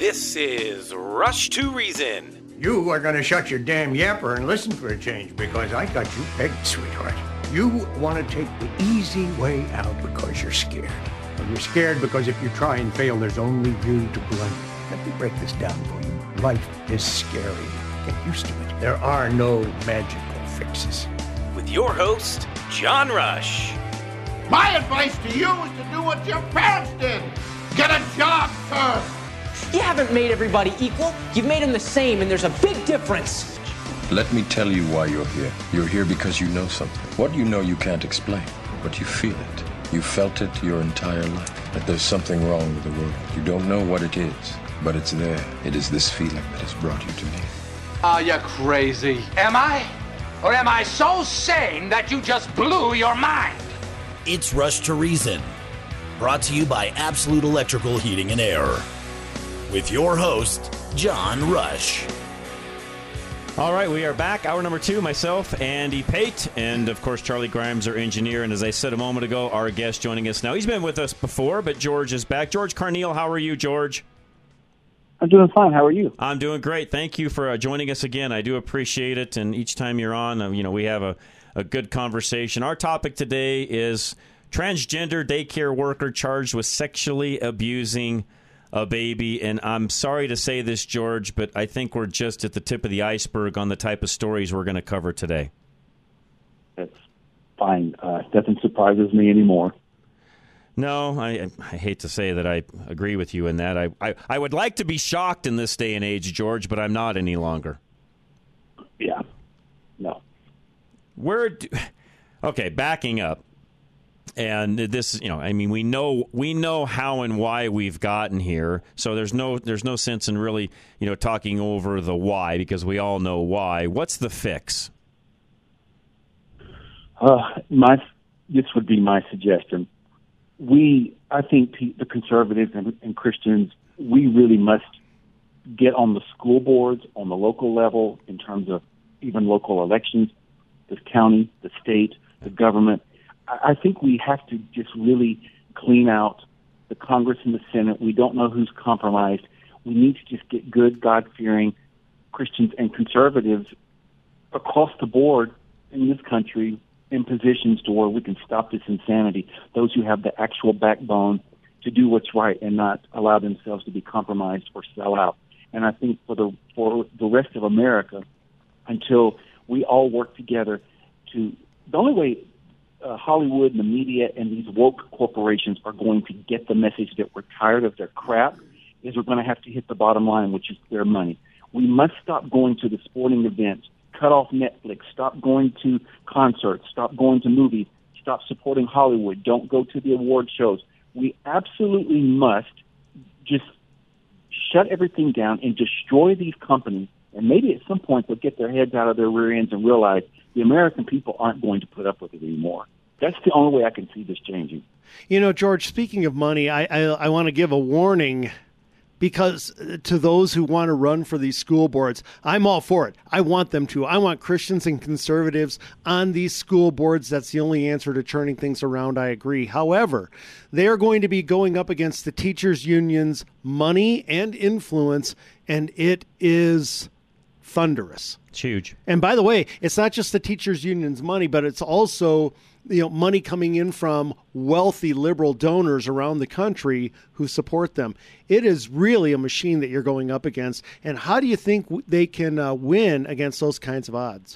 This is Rush to Reason. You are going to shut your damn yapper and listen for a change because I got you pegged, sweetheart. You want to take the easy way out because you're scared. And you're scared because if you try and fail, there's only you to blame. Let me break this down for you. Life is scary. Get used to it. There are no magical fixes. With your host, John Rush. My advice to you is to do what your parents did. Get a job first. You haven't made everybody equal. You've made them the same, and there's a big difference. Let me tell you why you're here. You're here because you know something. What you know you can't explain, but you feel it. You felt it your entire life, that there's something wrong with the world. You don't know what it is, but it's there. It is this feeling that has brought you to me. Are you crazy? Am I? Or am I so sane that you just blew your mind? It's Rush to Reason, brought to you by Absolute Electrical Heating and Air. With your host, John Rush. All right, we are back. Hour number 2, myself, Andy Pate, and, of course, Charlie Grimes, our engineer. And as I said a moment ago, our guest joining us now. He's been with us before, but George is back. George Carneal, how are you, George? I'm doing fine. How are you? I'm doing great. Thank you for joining us again. I do appreciate it, and each time you're on, we have a good conversation. Our topic today is transgender daycare worker charged with sexually abusing a baby, and I'm sorry to say this, George, but I think we're just at the tip of the iceberg on the type of stories we're going to cover today. That's fine. Nothing surprises me anymore. No, I hate to say that I agree with you in that. I would like to be shocked in this day and age, George, but I'm not any longer. Yeah. No. Okay, backing up. And this, we know how and why we've gotten here. So there's no sense in really, talking over the why, because we all know why. What's the fix? This would be my suggestion. I think the conservatives and Christians, we really must get on the school boards, on the local level, in terms of even local elections, the county, the state, the government. I think we have to just really clean out the Congress and the Senate. We don't know who's compromised. We need to just get good, God-fearing Christians and conservatives across the board in this country in positions to where we can stop this insanity. Those who have the actual backbone to do what's right and not allow themselves to be compromised or sell out. And I think for the rest of America, until we all work together the only way Hollywood and the media and these woke corporations are going to get the message that we're tired of their crap is we're going to have to hit the bottom line, which is their money. We must stop going to the sporting events, cut off Netflix, stop going to concerts, stop going to movies, stop supporting Hollywood, don't go to the award shows. We absolutely must just shut everything down and destroy these companies, and maybe at some point they'll get their heads out of their rear ends and realize the American people aren't going to put up with it anymore. That's the only way I can see this changing. George, speaking of money, I want to give a warning because to those who want to run for these school boards, I'm all for it. I want them to. I want Christians and conservatives on these school boards. That's the only answer to turning things around. I agree. However, they are going to be going up against the teachers' unions' money and influence, and it is thunderous. It's huge. And by the way, it's not just the teachers' union's money, but it's also money coming in from wealthy liberal donors around the country who support them. It is really a machine that you're going up against. And how do you think they can win against those kinds of odds?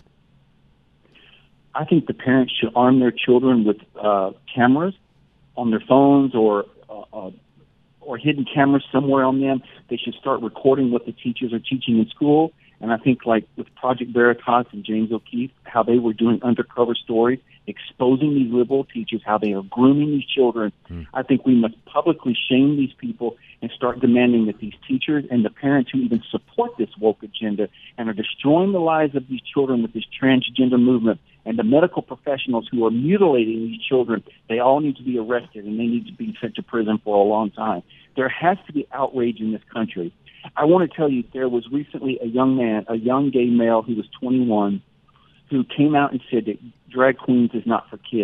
I think the parents should arm their children with cameras on their phones or hidden cameras somewhere on them. They should start recording what the teachers are teaching in school. And I think like with Project Veritas and James O'Keefe, how they were doing undercover stories, exposing these liberal teachers, how they are grooming these children. I think we must publicly shame these people and start demanding that these teachers and the parents who even support this woke agenda and are destroying the lives of these children with this transgender movement and the medical professionals who are mutilating these children, they all need to be arrested and they need to be sent to prison for a long time. There has to be outrage in this country. I want to tell you, there was recently a young gay male who was 21, who came out and said that drag queens is not for kids.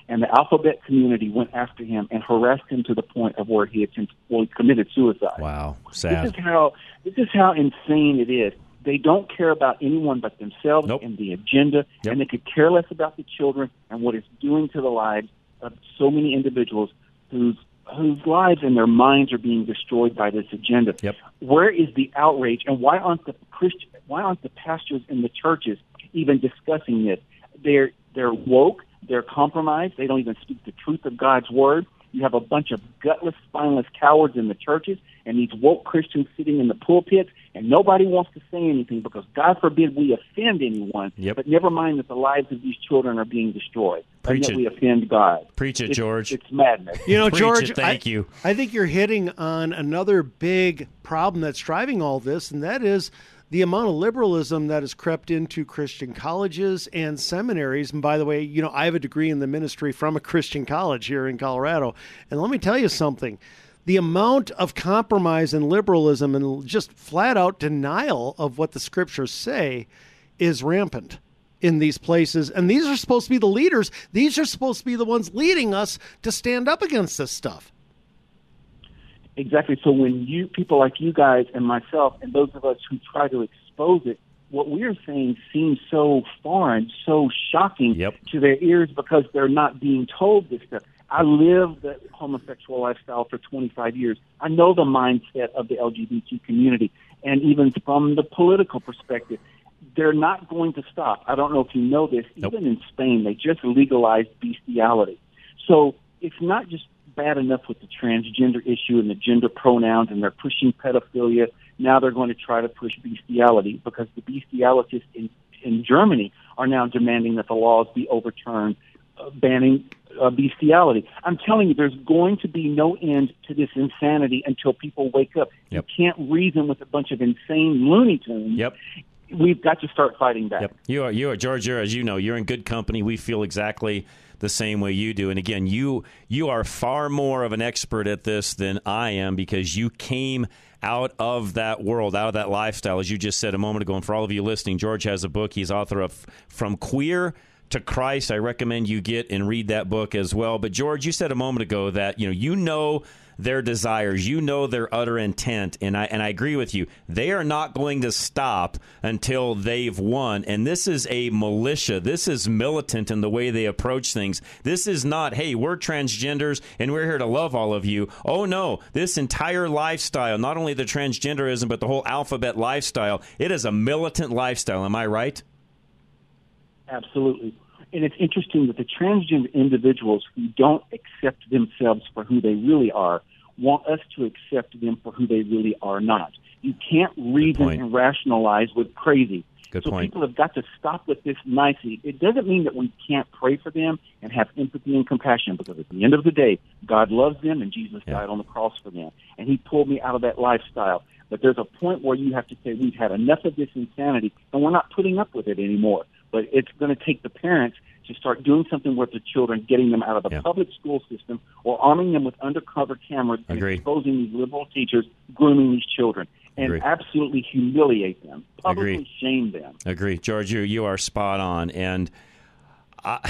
And the alphabet community went after him and harassed him to the point of where he committed suicide. Wow, sad. This is how insane it is. They don't care about anyone but themselves and the agenda, and they could care less about the children and what it's doing to the lives of so many individuals whose lives and their minds are being destroyed by this agenda. Where is the outrage, and why aren't the pastors in the churches even discussing this? They're woke, they're compromised, they don't even speak the truth of God's word. You have a bunch of gutless, spineless cowards in the churches and these woke Christians sitting in the pulpits, and nobody wants to say anything because God forbid we offend anyone, but never mind that the lives of these children are being destroyed. Preach it. We offend God. Preach it, George. It's madness. You know, George, thank you. I think you're hitting on another big problem that's driving all this, and that is the amount of liberalism that has crept into Christian colleges and seminaries. And by the way, you know, I have a degree in the ministry from a Christian college here in Colorado. And let me tell you something. The amount of compromise and liberalism and just flat out denial of what the scriptures say is rampant in these places. And these are supposed to be the leaders. These are supposed to be the ones leading us to stand up against this stuff. Exactly. So when people like you guys and myself and those of us who try to expose it, what we're saying seems so foreign, so shocking to their ears because they're not being told this stuff. I lived the homosexual lifestyle for 25 years. I know the mindset of the LGBT community, and even from the political perspective, they're not going to stop. I don't know if you know this. Even in Spain, they just legalized bestiality. So it's not just bad enough with the transgender issue and the gender pronouns, and they're pushing pedophilia. Now they're going to try to push bestiality because the bestialists in Germany are now demanding that the laws be overturned, banning bestiality. I'm telling you, there's going to be no end to this insanity until people wake up. You can't reason with a bunch of insane Looney Tunes. We've got to start fighting back. You are, George, as you know, you're in good company. We feel exactly the same way you do. And again, you are far more of an expert at this than I am because you came out of that world, out of that lifestyle, as you just said a moment ago. And for all of you listening, George has a book. He's author of From Queer to Christ. I recommend you get and read that book as well. But George, you said a moment ago that you know their desires, you know their utter intent, and I agree with you. They are not going to stop until they've won. And this is a militia. This is militant in the way they approach things. This is not, hey, we're transgenders and we're here to love all of you. Oh no, this entire lifestyle, not only the transgenderism, but the whole alphabet lifestyle, it is a militant lifestyle. Am I right? Absolutely. And it's interesting that the transgender individuals who don't accept themselves for who they really are want us to accept them for who they really are not. You can't reason and rationalize with crazy. Good so point. People have got to stop with this nicety. It doesn't mean that we can't pray for them and have empathy and compassion, because at the end of the day, God loves them and Jesus died on the cross for them. And he pulled me out of that lifestyle. But there's a point where you have to say, we've had enough of this insanity, and we're not putting up with it anymore. But it's going to take the parents to start doing something with the children, getting them out of the public school system or arming them with undercover cameras and exposing these liberal teachers, grooming these children, and absolutely humiliate them, publicly shame them. Agree. George, you are spot on. And I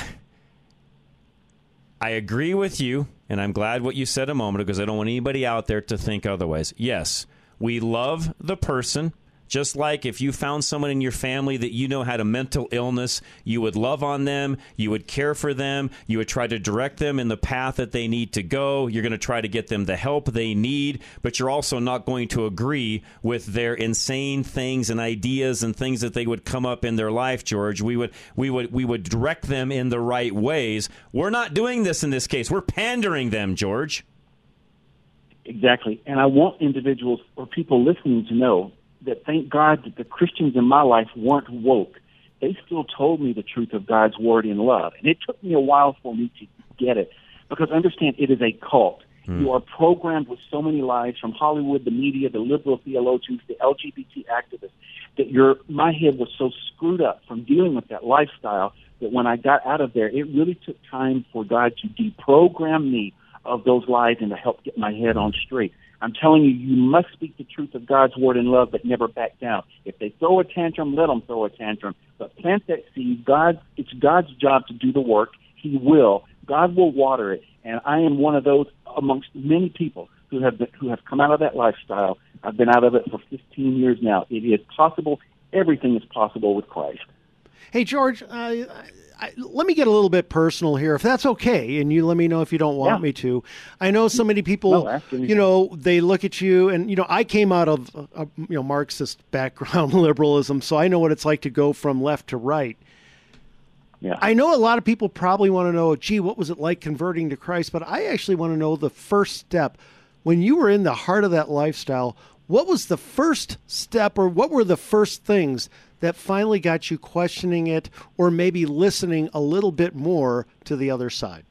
agree with you, and I'm glad what you said a moment ago, because I don't want anybody out there to think otherwise. Yes, we love the person. Just like if you found someone in your family that you know had a mental illness, you would love on them, you would care for them, you would try to direct them in the path that they need to go. You're going to try to get them the help they need, but you're also not going to agree with their insane things and ideas and things that they would come up in their life, George. We would direct them in the right ways. We're not doing this in this case. We're pandering them, George. Exactly. And I want individuals or people listening to know that thank God that the Christians in my life weren't woke. They still told me the truth of God's word in love. And it took me a while for me to get it, because understand, it is a cult. You are programmed with so many lies from Hollywood, the media, the liberal theologians, the LGBT activists, that my head was so screwed up from dealing with that lifestyle that when I got out of there, it really took time for God to deprogram me of those lies and to help get my head on straight. I'm telling you, you must speak the truth of God's word in love, but never back down. If they throw a tantrum, let them throw a tantrum. But plant that seed. It's God's job to do the work. He will. God will water it. And I am one of those amongst many people who have come out of that lifestyle. I've been out of it for 15 years now. It is possible. Everything is possible with Christ. Hey, George, let me get a little bit personal here, if that's okay, and you let me know if you don't want me to. I know so many people, they look at you, and, I came out of, Marxist background, liberalism, so I know what it's like to go from left to right. Yeah. I know a lot of people probably want to know, gee, what was it like converting to Christ? But I actually want to know the first step. When you were in the heart of that lifestyle, what was the first step, or what were the first things that finally got you questioning it, or maybe listening a little bit more to the other side?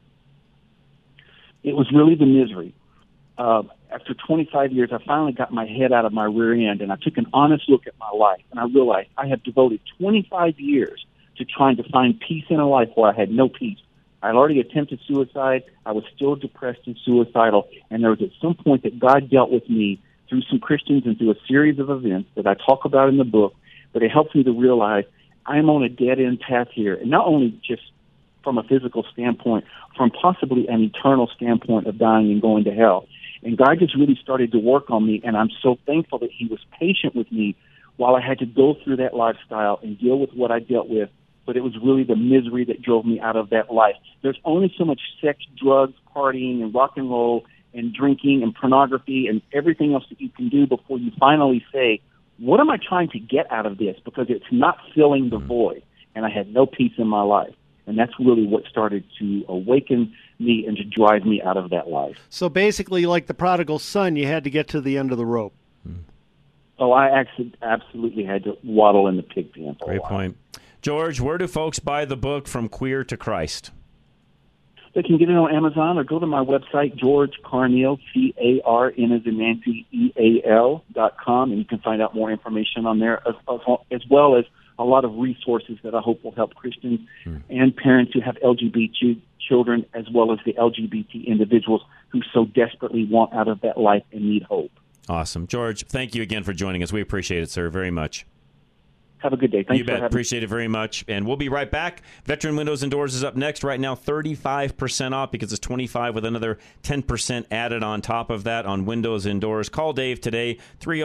It was really the misery. After 25 years, I finally got my head out of my rear end, and I took an honest look at my life, and I realized I had devoted 25 years to trying to find peace in a life where I had no peace. I had already attempted suicide. I was still depressed and suicidal, and there was at some point that God dealt with me through some Christians and through a series of events that I talk about in the book, but it helped me to realize I'm on a dead-end path here, and not only just from a physical standpoint, from possibly an eternal standpoint of dying and going to hell. And God just really started to work on me, and I'm so thankful that he was patient with me while I had to go through that lifestyle and deal with what I dealt with. But it was really the misery that drove me out of that life. There's only so much sex, drugs, partying, and rock and roll, and drinking, and pornography, and everything else that you can do before you finally say, what am I trying to get out of this? Because it's not filling the void, and I had no peace in my life. And that's really what started to awaken me and to drive me out of that life. So basically, like the prodigal son, you had to get to the end of the rope. Oh, I absolutely had to waddle in the pig pen for a while. Great point. George, where do folks buy the book From Queer to Christ? They can get it on Amazon or go to my website, George Carneal, C-A-R-N as in Nancy, E-A-L.com, and you can find out more information on there, as well as a lot of resources that I hope will help Christians and parents who have LGBT children, as well as the LGBT individuals who so desperately want out of that life and need hope. Awesome. George, thank you again for joining us. We appreciate it, sir, very much. Have a good day. Thanks you bet. Appreciate it very much. And we'll be right back. Veteran Windows and Doors is up next. Right now, 35% off because it's 25 with another 10% added on top of that on Windows and Doors. Call Dave today,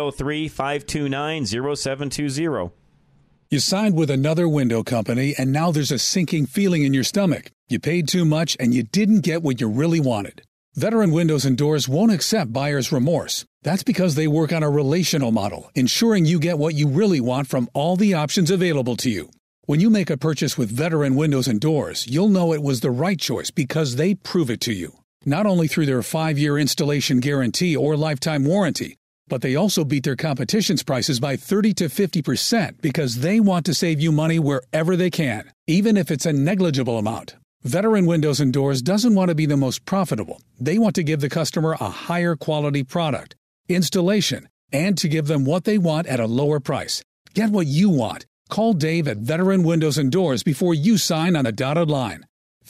303-529-0720. You signed with another window company, and now there's a sinking feeling in your stomach. You paid too much, and you didn't get what you really wanted. Veteran Windows and Doors won't accept buyer's remorse. That's because they work on a relational model, ensuring you get what you really want from all the options available to you. When you make a purchase with Veteran Windows and Doors, you'll know it was the right choice because they prove it to you. Not only through their 5-year installation guarantee or lifetime warranty, but they also beat their competition's prices by 30 to 50% because they want to save you money wherever they can, even if it's a negligible amount. Veteran Windows and Doors doesn't want to be the most profitable. They want to give the customer a higher quality product, installation, and to give them what they want at a lower price. Get what you want. Call Dave at Veteran Windows and Doors before you sign on a dotted line.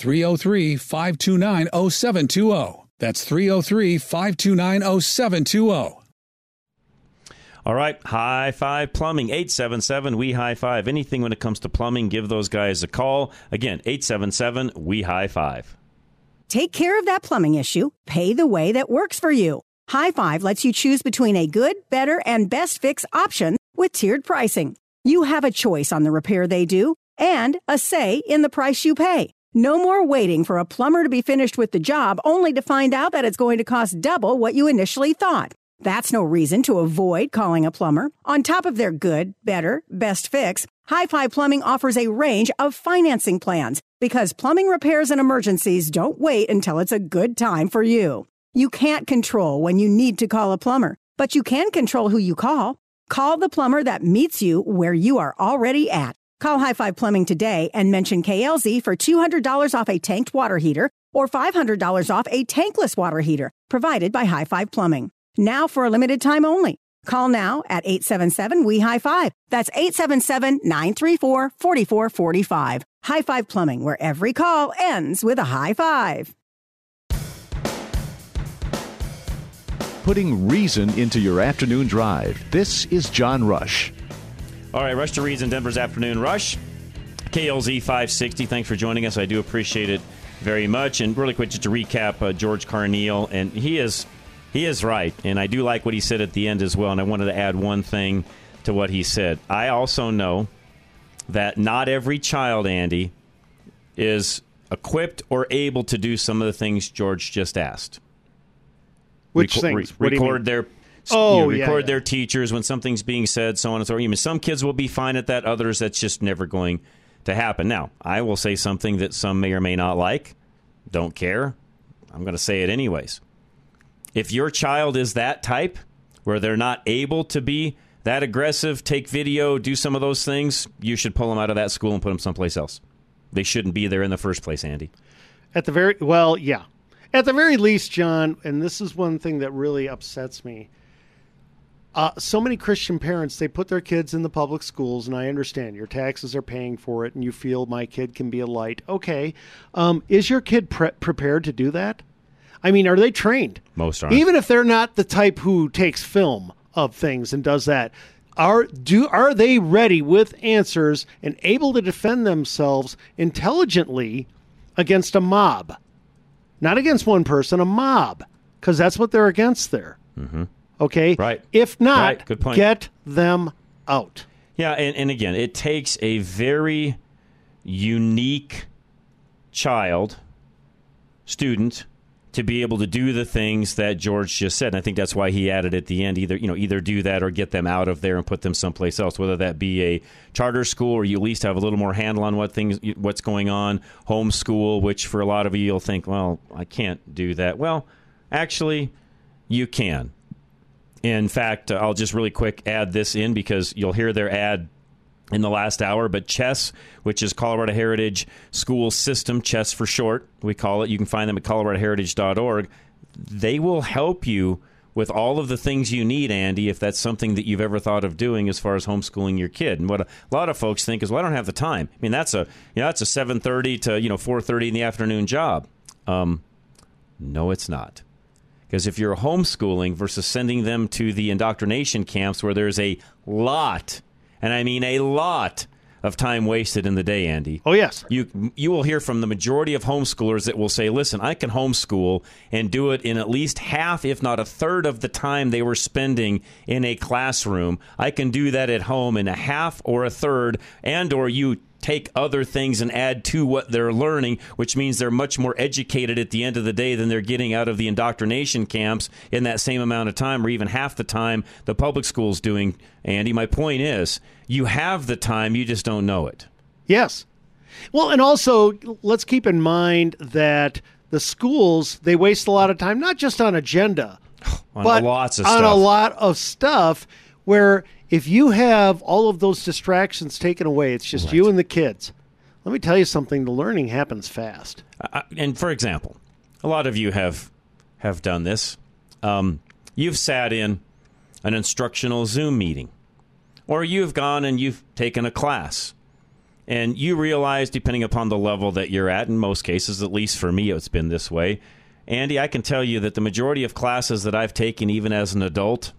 303-529-0720. That's 303-529-0720. All right, High Five Plumbing, 877-WE-HIGH-FIVE. Anything when it comes to plumbing, give those guys a call. Again, 877-WE-HIGH-FIVE. Take care of that plumbing issue. Pay the way that works for you. High Five lets you choose between a good, better, and best fix option with tiered pricing. You have a choice on the repair they do and a say in the price you pay. No more waiting for a plumber to be finished with the job only to find out that it's going to cost double what you initially thought. That's no reason to avoid calling a plumber. On top of their good, better, best fix, High Five Plumbing offers a range of financing plans because plumbing repairs and emergencies don't wait until it's a good time for you. You can't control when you need to call a plumber, but you can control who you call. Call the plumber that meets you where you are already at. Call High Five Plumbing today and mention KLZ for $200 off a tanked water heater or $500 off a tankless water heater provided by High Five Plumbing. Now for a limited time only. Call now at 877-WE-HIGH-FIVE. That's 877-934-4445. High Five Plumbing, where every call ends with a high five. Putting reason into your afternoon drive. This is John Rush. All right, Rush to Reason, Denver's Afternoon Rush. KLZ 560, thanks for joining us. I do appreciate it very much. And really quick, just to recap, George Carneal, and he is right. And I do like what he said at the end as well. And I wanted to add one thing to what he said. I also know that not every child, Andy, is equipped or able to do some of the things George just asked. Which things? What Record do you mean? their record their teachers when something's being said, so on and so forth. Some kids will be fine at that. Others, that's just never going to happen. Now, I will say something that some may or may not like. Don't care. I'm going to say it anyways. If your child is that type, where they're not able to be that aggressive, take video, do some of those things, you should pull them out of that school and put them someplace else. They shouldn't be there in the first place, Andy. At the very least, John, and this is one thing that really upsets me. So many Christian parents, they put their kids in the public schools, and I understand your taxes are paying for it, and you feel my kid can be a light. Okay. Is your kid prepared to do that? I mean, are they trained? Most aren't. Even if they're not the type who takes film of things and does that, are they ready with answers and able to defend themselves intelligently against a mob? Not against one person, a mob, because that's what they're against there. Mm-hmm. Okay? Right. If not, right. Good point. Get them out. Yeah, and again, it takes a very unique student, to be able to do the things that George just said. And I think that's why he added at the end, either do that or get them out of there and put them someplace else, whether that be a charter school or you at least have a little more handle on what's going on, homeschool, which for a lot of you, you'll think, well, I can't do that. Well, actually, you can. In fact, I'll just really quick add this in because you'll hear their ad in the last hour, but CHESS, which is Colorado Heritage School System, CHESS for short, we call it. You can find them at coloradoheritage.org. They will help you with all of the things you need, Andy, if that's something that you've ever thought of doing as far as homeschooling your kid. And what a lot of folks think is, well, I don't have the time. I mean, that's a 7:30 to 4:30 in the afternoon job. No, it's not. Because if you're homeschooling versus sending them to the indoctrination camps where there's a lot, and I mean a lot, of time wasted in the day, Andy. Oh, yes. You will hear from the majority of homeschoolers that will say, listen, I can homeschool and do it in at least half, if not a third of the time they were spending in a classroom. I can do that at home in a half or a third, and or you take other things and add to what they're learning, which means they're much more educated at the end of the day than they're getting out of the indoctrination camps in that same amount of time, or even half the time the public school's doing, Andy. My point is, you have the time, you just don't know it. Yes. Well, and also, let's keep in mind that the schools, they waste a lot of time, not just on agenda, but lots of on stuff. a lot of stuff where if you have all of those distractions taken away, it's just you and the kids. Let me tell you something, the learning happens fast. And for example, a lot of you have done this. You've sat in an instructional Zoom meeting, or you've gone and you've taken a class, and you realize, depending upon the level that you're at, in most cases, at least for me, it's been this way. Andy, I can tell you that the majority of classes that I've taken, even as an adult,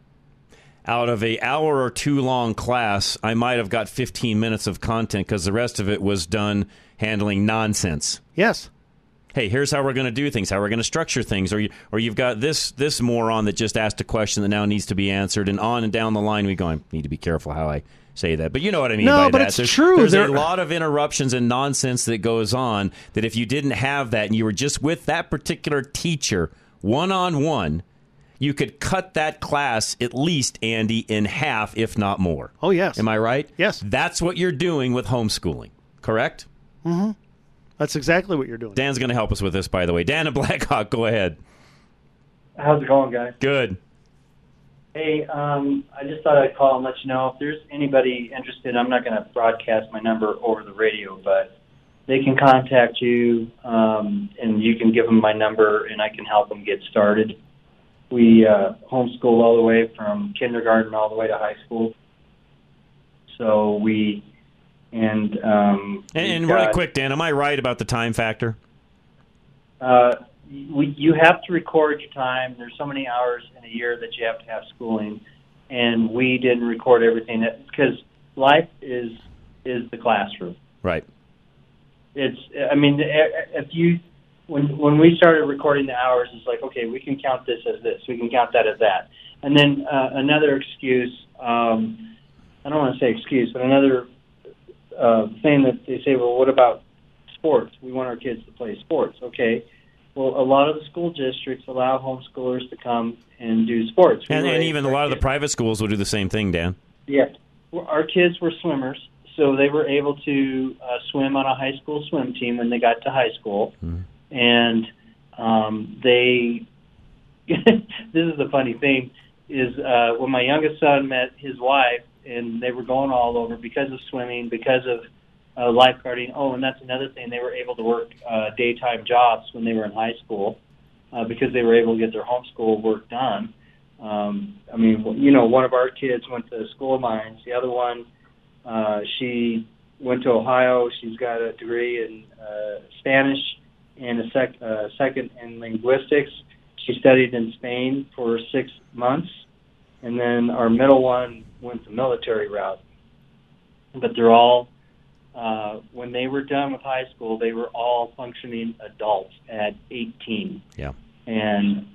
out of an hour or two long class, I might have got 15 minutes of content because the rest of it was done handling nonsense. Yes. Hey, here's how we're going to do things, how we're going to structure things, or you've got this moron that just asked a question that now needs to be answered, and on and down the line we go, I need to be careful how I say that. But you know what I mean by that. No, but it's true. There's a lot of interruptions and nonsense that goes on that if you didn't have that and you were just with that particular teacher one-on-one, you could cut that class at least, Andy, in half, if not more. Oh, yes. Am I right? Yes. That's what you're doing with homeschooling, correct? Mm-hmm. That's exactly what you're doing. Dan's going to help us with this, by the way. Dan and Blackhawk, go ahead. How's it going, guys? Good. Hey, I just thought I'd call and let you know if there's anybody interested. I'm not going to broadcast my number over the radio, but they can contact you, and you can give them my number, and I can help them get started. We homeschool all the way from kindergarten all the way to high school. So And really quick, Dan, am I right about the time factor? You have to record your time. There's so many hours in a year that you have to have schooling, and we didn't record everything because life is the classroom. Right. If you when we started recording the hours, it's like, okay, we can count this as this, we can count that as that, and then another excuse. I don't want to say excuse, but another thing that they say, well, what about sports? We want our kids to play sports. Okay. Well, a lot of the school districts allow homeschoolers to come and do sports. And even a lot of the private schools will do the same thing, Dan. Yeah. Our kids were swimmers, so they were able to swim on a high school swim team when they got to high school. And they this is the funny thing, is when my youngest son met his wife, and they were going all over because of swimming, because of lifeguarding. Oh, and that's another thing. They were able to work daytime jobs when they were in high school because they were able to get their homeschool work done. One of our kids went to School of Mines. The other one, she went to Ohio. She's got a degree in Spanish and a second in linguistics. She studied in Spain for 6 months. And then our middle one went the military route. But they're all, when they were done with high school, they were all functioning adults at 18. Yeah. And,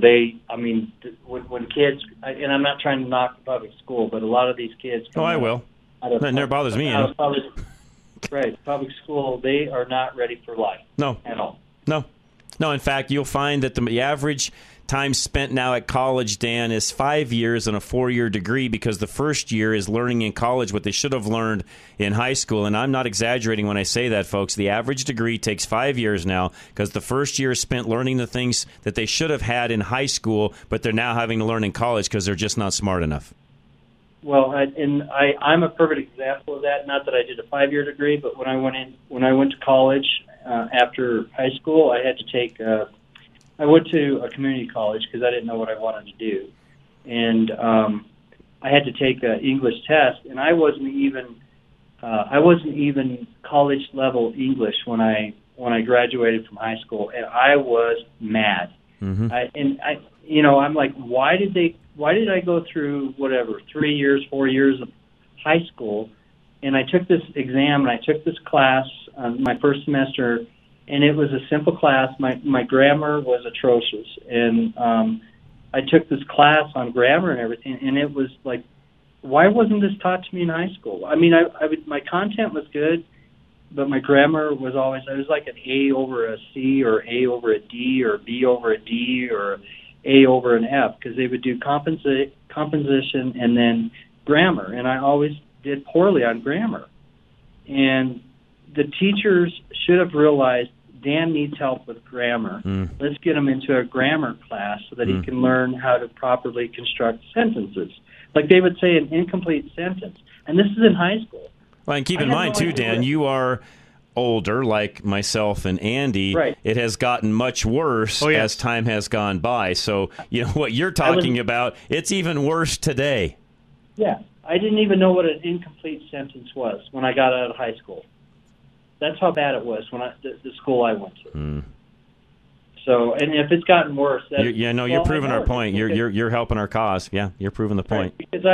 when kids, and I'm not trying to knock public school, but a lot of these kids. Oh, I will. That never bothers me. Public school, they are not ready for life. No. At all. No, in fact, you'll find that the average time spent now at college, Dan, is 5 years and a 4-year degree, because the first year is learning in college what they should have learned in high school. And I'm not exaggerating when I say that, folks. The average degree takes 5 years now, because the first year is spent learning the things that they should have had in high school, but they're now having to learn in college because they're just not smart enough. Well, I'm a perfect example of that. Not that I did a 5-year degree, but when I went to college after high school, I had to take. I went to a community college because I didn't know what I wanted to do, and I had to take an English test, and I wasn't even college level English when I graduated from high school, and I was mad. Mm-hmm. I'm like, why did I go through 4 years of high school, and I took this exam and I took this class my first semester, and it was a simple class. My grammar was atrocious, and I took this class on grammar and everything, and it was like, why wasn't this taught to me in high school? I mean, my content was good, but my grammar was always, I was like an A over a C or A over a D or B over a D or A over an F, because they would do composition and then grammar, and I always did poorly on grammar. And the teachers should have realized Dan needs help with grammar. Let's get him into a grammar class so that he can learn how to properly construct sentences. Like they would say an incomplete sentence. And this is in high school. Well, and keep in mind, too, Dan, you are older, like myself and Andy. Right. It has gotten much worse as time has gone by. So, what you're talking about, it's even worse today. Yeah. I didn't even know what an incomplete sentence was when I got out of high school. That's how bad it was when the school I went to. So, and if it's gotten worse, you're proving our point. You're helping our cause. Yeah, you're proving the point. Right, because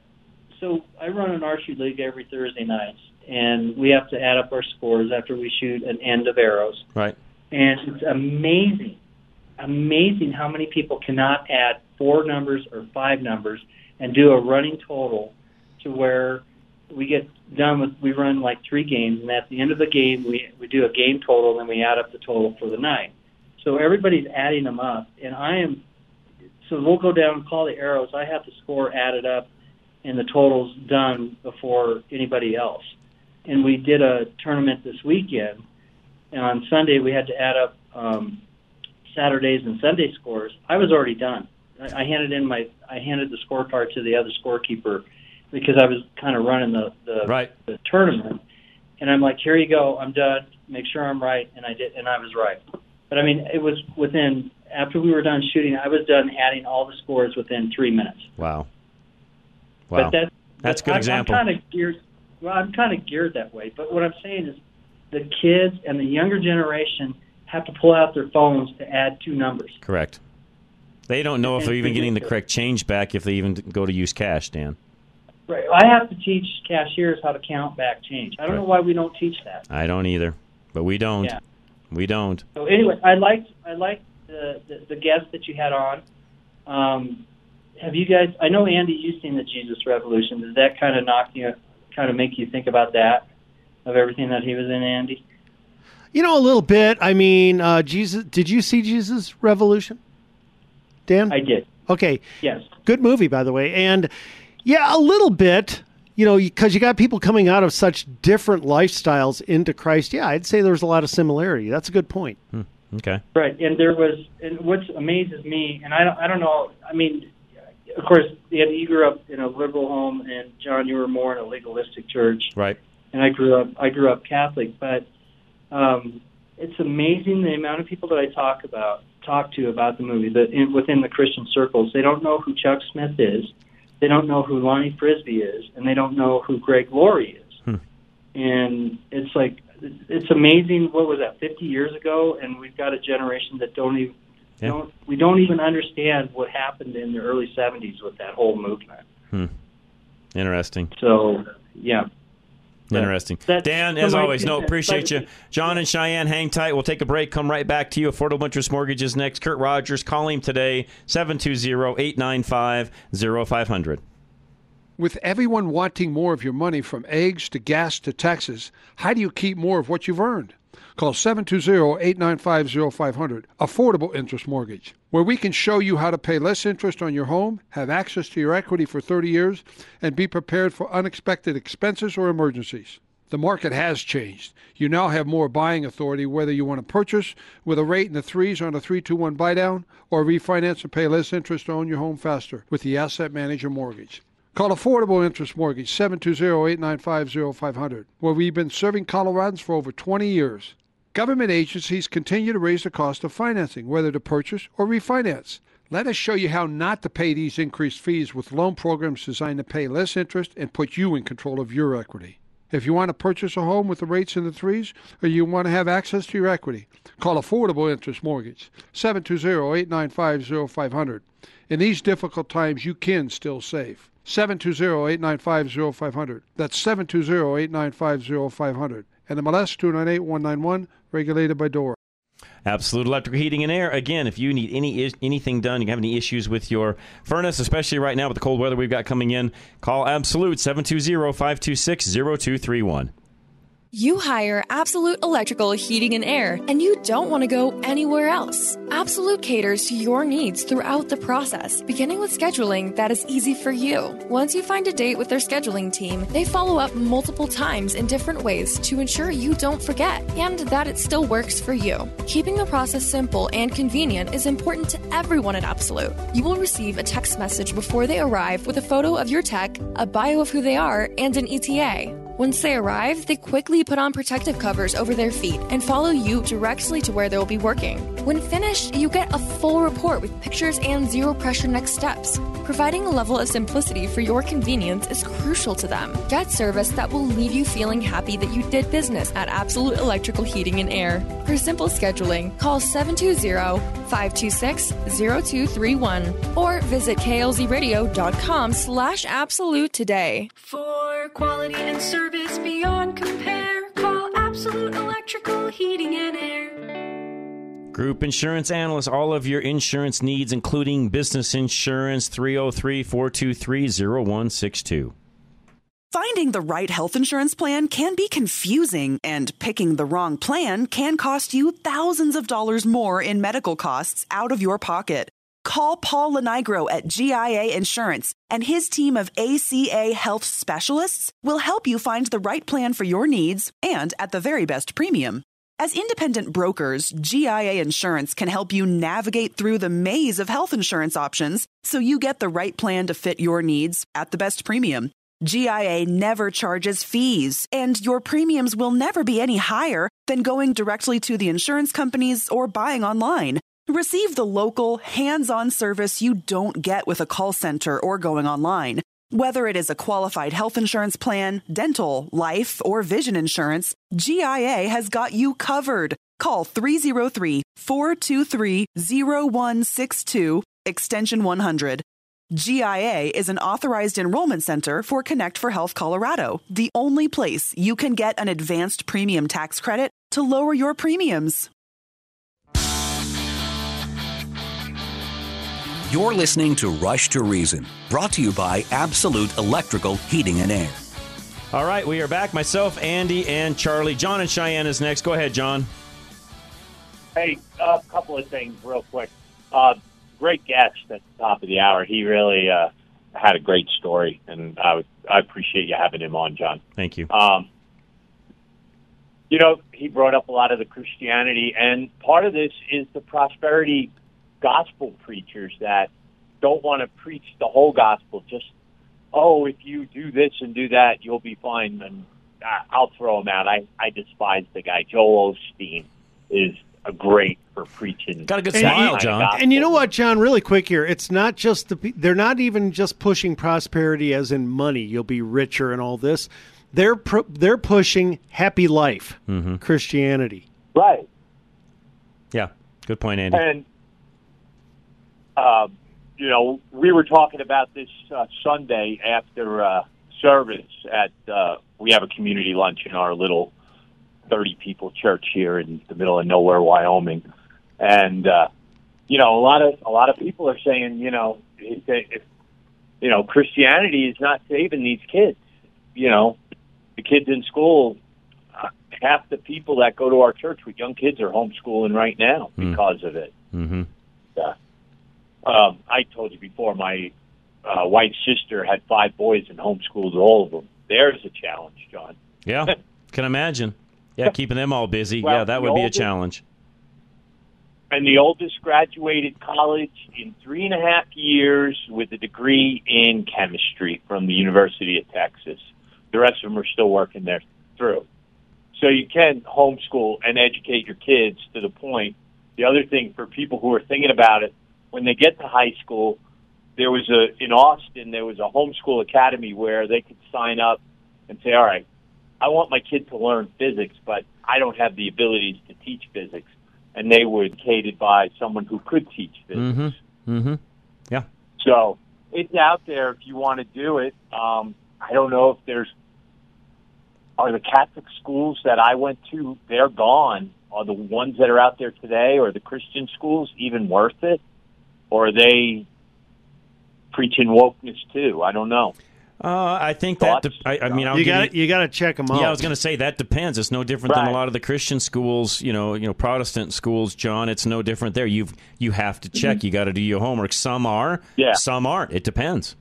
I run an archery league every Thursday nights, and we have to add up our scores after we shoot an end of arrows. Right. And it's amazing how many people cannot add 4 numbers or 5 numbers and do a running total to where we get done with, we run like 3 games, and at the end of the game, we do a game total, and then we add up the total for the night. So everybody's adding them up, and so we'll go down and call the arrows. I have the score added up and the totals done before anybody else. And we did a tournament this weekend, and on Sunday we had to add up Saturdays and Sunday scores. I was already done. I handed the scorecard to the other scorekeeper because I was kind of running the tournament, and I'm like, here you go, I'm done. Make sure I'm right, and I did, and I was right. But I mean, it was after we were done shooting, I was done adding all the scores within 3 minutes. Wow. But that's a good example. I'm kind of geared that way. But what I'm saying is, the kids and the younger generation have to pull out their phones to add 2 numbers. Correct. They don't know if they're even getting the correct change back if they even go to use cash, Dan. Right. I have to teach cashiers how to count back change. I don't know why we don't teach that. I don't either. But we don't. Yeah. We don't. So anyway, I liked the guest that you had on. Have you guys? I know, Andy, you've seen the Jesus Revolution. Does that kind of make you think about that, of everything that he was in, Andy? A little bit. I mean, Jesus. Did you see Jesus Revolution, Dan? I did. Okay. Yes. Good movie, by the way. And yeah, a little bit. Because you got people coming out of such different lifestyles into Christ. Yeah, I'd say there's a lot of similarity. That's a good point. Okay. Right, and what amazes me, and I don't know. I mean, of course, you grew up in a liberal home, and John, you were more in a legalistic church. Right. And I grew up Catholic, but it's amazing the amount of people that I talk to about the movie within the Christian circles. They don't know who Chuck Smith is. They don't know who Lonnie Frisbee is, and they don't know who Greg Laurie is. And it's like, it's amazing. What was that, 50 years ago? And we've got a generation that don't even understand what happened in the early 70s with that whole movement. Interesting. So, yeah. Interesting. Dan, as always, appreciate you. John and Cheyenne, hang tight. We'll take a break. Come right back to you. Affordable Interest Mortgages next. Kurt Rogers, call him today, 720-895-0500. With everyone wanting more of your money, from eggs to gas to taxes, how do you keep more of what you've earned? Call 720-895-0500, Affordable Interest Mortgage, where we can show you how to pay less interest on your home, have access to your equity for 30 years, and be prepared for unexpected expenses or emergencies. The market has changed. You now have more buying authority, whether you want to purchase with a rate in the 3s on a 3-2-1 buy-down, or refinance and pay less interest to own your home faster with the Asset Manager Mortgage. Call Affordable Interest Mortgage, 720-895-0500, where we've been serving Coloradans for over 20 years. Government agencies continue to raise the cost of financing, whether to purchase or refinance. Let us show you how not to pay these increased fees with loan programs designed to pay less interest and put you in control of your equity. If you want to purchase a home with the rates in the 3s, or you want to have access to your equity, call Affordable Interest Mortgage, 720-895-0500. In these difficult times, you can still save. 720-895-0500. That's 720-895-0500. And MLS 298191, regulated by DORA. Absolute Electrical Heating and Air. Again, if you need anything done, you have any issues with your furnace, especially right now with the cold weather we've got coming in, call Absolute, 720-526-0231. You hire Absolute Electrical Heating and Air, and you don't want to go anywhere else. Absolute caters to your needs throughout the process, beginning with scheduling that is easy for you. Once you find a date with their scheduling team, they follow up multiple times in different ways to ensure you don't forget and that it still works for you. Keeping the process simple and convenient is important to everyone at Absolute. You will receive a text message before they arrive with a photo of your tech, a bio of who they are, and an ETA. Once they arrive, they quickly put on protective covers over their feet and follow you directly to where they will be working. When finished, you get a full report with pictures and zero-pressure next steps. Providing a level of simplicity for your convenience is crucial to them. Get service that will leave you feeling happy that you did business at Absolute Electrical Heating and Air. For simple scheduling, call 720-526-0231 or visit klzradio.com/absolute today. For quality and service beyond compare, call Absolute Electrical Heating and Air. Group Insurance Analyst, all of your insurance needs, including business insurance, 303-423-0162. Finding the right health insurance plan can be confusing, and picking the wrong plan can cost you thousands of dollars more in medical costs out of your pocket. Call Paul Lenigro at GIA Insurance, and his team of ACA health specialists will help you find the right plan for your needs and at the very best premium. As independent brokers, GIA Insurance can help you navigate through the maze of health insurance options so you get the right plan to fit your needs at the best premium. GIA never charges fees, and your premiums will never be any higher than going directly to the insurance companies or buying online. Receive the local, hands-on service you don't get with a call center or going online. Whether it is a qualified health insurance plan, dental, life, or vision insurance, GIA has got you covered. Call 303-423-0162, extension 100. GIA is an authorized enrollment center for Connect for Health Colorado, the only place you can get an advanced premium tax credit to lower your premiums. You're listening to Rush to Reason, brought to you by Absolute Electrical Heating and Air. All right, we are back. Myself, Andy, and Charlie. John and Cheyenne is next. Go ahead, John. Hey, a couple of things real quick. Great guest at the top of the hour. He really had a great story, and I appreciate you having him on, John. Thank you. He brought up a lot of the Christianity, and part of this is the prosperity gospel preachers that don't want to preach the whole gospel. Just, if you do this and do that, you'll be fine. And I'll throw him out. I despise the guy. Joel Osteen is great for preaching. Got a good smile, John. And you know what, John, really quick here, it's not just they're not even just pushing prosperity as in money, you'll be richer and all this. They're pushing happy life, Christianity. Right. Yeah, good point, Andy. And, we were talking about this Sunday after service at, we have a community lunch in our little 30-people church here in the middle of nowhere, Wyoming. And, a lot of people are saying, Christianity is not saving these kids. The kids in school, half the people that go to our church with young kids are homeschooling right now because of it. Mm-hmm. I told you before, my wife's sister had 5 boys and homeschooled all of them. There's a challenge, John. Yeah, can imagine. Yeah, keeping them all busy. Well, yeah, that would be a challenge. And the oldest graduated college in 3.5 years with a degree in chemistry from the University of Texas. The rest of them are still working their through. So you can homeschool and educate your kids to the point. The other thing for people who are thinking about it, when they get to high school, in Austin, there was a homeschool academy where they could sign up and say, all right, I want my kid to learn physics, but I don't have the abilities to teach physics. And they were educated by someone who could teach physics. Yeah. So it's out there if you want to do it. I don't know if are the Catholic schools that I went to, they're gone. Are the ones that are out there today, or the Christian schools, even worth it? Or are they preaching wokeness too? I don't know. I think Thoughts? You got to check them out. Yeah, I was going to say that depends. It's no different than a lot of the Christian schools, Protestant schools, John. It's no different there. You have to check. You got to do your homework. Some are, some aren't. It depends.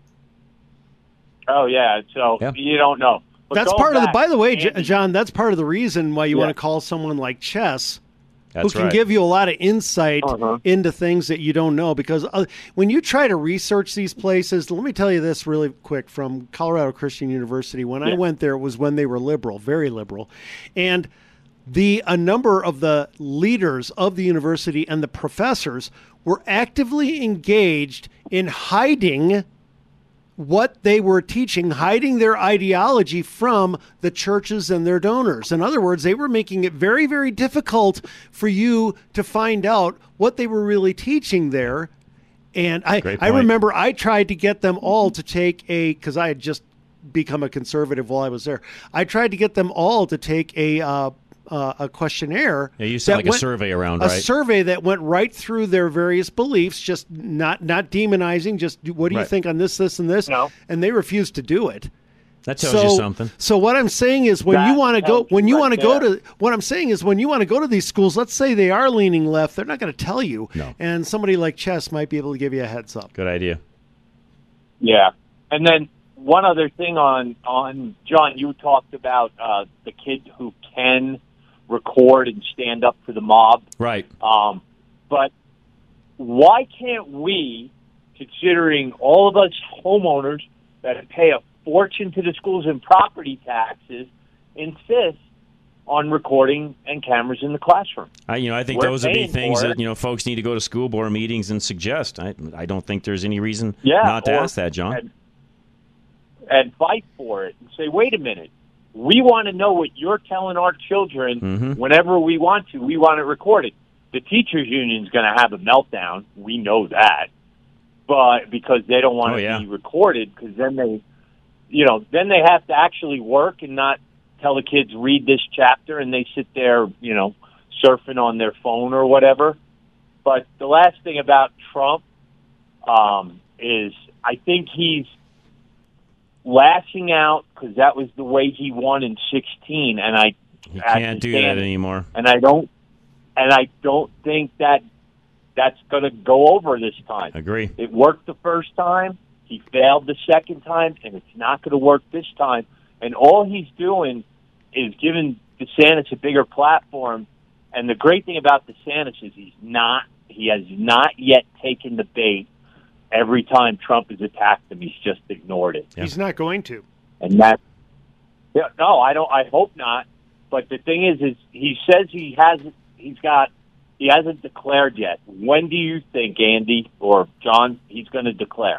Oh yeah, so you don't know. But that's part of by the way, John, that's part of the reason why you want to call someone like Chess, who can give you a lot of insight into things that you don't know. Because when you try to research these places, let me tell you this really quick from Colorado Christian University. When I went there, it was when they were liberal, very liberal. And a number of the leaders of the university and the professors were actively engaged in hiding what they were teaching, hiding their ideology from the churches and their donors. In other words, they were making it very, very difficult for you to find out what they were really teaching there. And I remember I tried to get them all to take because I had just become a conservative while I was there. I tried to get them all to take a questionnaire. Yeah, you sent a survey around, right? A survey that went right through their various beliefs, just not demonizing, just what do you think on this, and this? No. And they refused to do it. That tells you something. So what I'm saying is when you want to go to these schools, let's say they are leaning left, they're not going to tell you. No. And somebody like Chess might be able to give you a heads up. Good idea. Yeah. And then one other thing on John, you talked about the kid who can record and stand up to the mob. Right. But why can't we, considering all of us homeowners that pay a fortune to the schools in property taxes, insist on recording and cameras in the classroom? I think those would be things that folks need to go to school board meetings and suggest. I don't think there's any reason not to ask that, John. And fight for it and say, wait a minute. We want to know what you're telling our children whenever we want to. We want it recorded. The teachers' union is going to have a meltdown. We know that, but because they don't want to be recorded, because then they have to actually work and not tell the kids, read this chapter, and they sit there, surfing on their phone or whatever. But the last thing about Trump is I think he's lashing out because that was the way he won in 2016, and he can't do that anymore. And I don't think that's going to go over this time. Agree. It worked the first time. He failed the second time, and it's not going to work this time. And all he's doing is giving DeSantis a bigger platform. And the great thing about DeSantis is he has not yet taken the bait. Every time Trump has attacked him, he's just ignored it. He's not going to. And I hope not. But the thing is he says he hasn't declared yet. When do you think, Andy or John, he's going to declare?